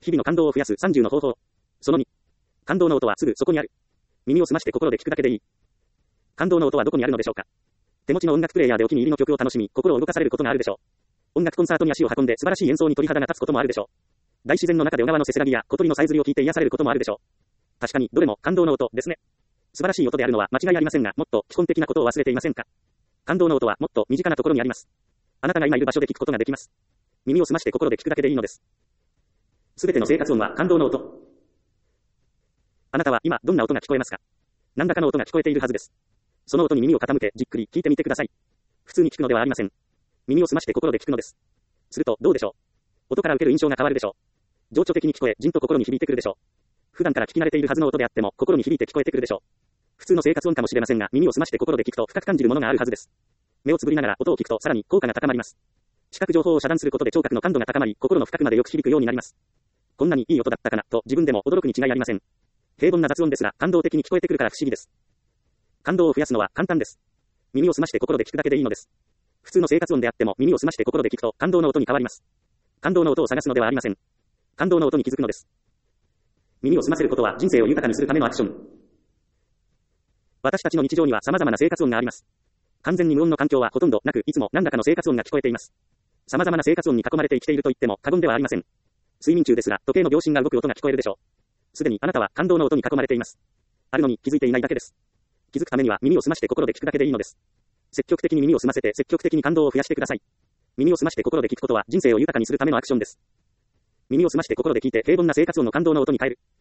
日々の感動を増やす30の方法。その2。感動の音はすぐそこにある。耳を澄まして心で聞くだけでいい。感動の音はどこにあるのでしょうか。手持ちの音楽プレイヤーでお気に入りの曲を楽しみ、心を動かされることがあるでしょう。音楽コンサートに足を運んで素晴らしい演奏に鳥肌が立つこともあるでしょう。大自然の中で小川のせせらぎや小鳥のさえずりを聞いて癒されることもあるでしょう。確かに、どれも感動の音ですね。素晴らしい音であるのは間違いありませんが、もっと基本的なことを忘れていませんか。感動の音はもっと身近なところにあります。あなたが今いる場所で聞くことができます。耳を澄まして心で聞くだけでいいのです。すべての生活音は感動の音。あなたは今どんな音が聞こえますか。何らかの音が聞こえているはずです。その音に耳を傾け、じっくり聞いてみてください。普通に聞くのではありません。耳を澄まして心で聞くのです。するとどうでしょう。音から受ける印象が変わるでしょう。情緒的に聞こえ、じんと心に響いてくるでしょう。普段から聞き慣れているはずの音であっても、心に響いて聞こえてくるでしょう。普通の生活音かもしれませんが、耳を澄まして心で聞くと深く感じるものがあるはずです。目をつぶりながら音を聞くとさらに効果が高まります。視覚情報を遮断することで聴覚の感度が高まり、心の深くまでよく響くようになります。こんなにいい音だったかな、と自分でも驚くに違いありません。平凡な雑音ですが、感動的に聞こえてくるから不思議です。感動を増やすのは簡単です。耳を澄まして心で聞くだけでいいのです。普通の生活音であっても耳を澄まして心で聞くと感動の音に変わります。感動の音を探すのではありません。感動の音に気づくのです。耳を澄ませることは人生を豊かにするためのアクション。私たちの日常には様々な生活音があります。完全に無音の環境はほとんどなく、いつも何らかの生活音が聞こえています。様々な生活音に囲まれて生きていると言っても過言ではありません。睡眠中ですが、時計の秒針が動く音が聞こえるでしょう。すでにあなたは感動の音に囲まれています。あるのに気づいていないだけです。気づくためには耳を澄まして心で聞くだけでいいのです。積極的に耳を澄ませて積極的に感動を増やしてください。耳を澄まして心で聞くことは人生を豊かにするためのアクションです。耳を澄まして心で聞いて平凡な生活音の感動の音に変える。